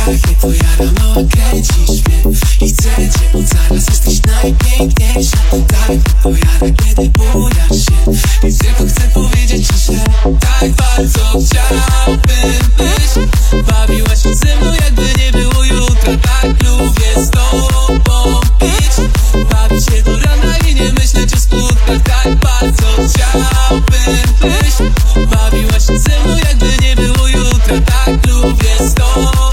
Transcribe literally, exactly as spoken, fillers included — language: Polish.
jak twoja rama kręcisz mnie i chcę cię od zaraz, jesteś najpiękniejsza. Tak odpowiada, kiedy bujasz się i tylko chcę powiedzieć ci, że tak bardzo chciałbym, byś bawiła się ze mną, jakby nie było jutra. Tak lubię z tobą być, bawić się do rana i nie myśleć o skutkach. Tak bardzo chciałbym, byś bawiła się ze mną, jakby nie było jutra. Tak lubię z tobą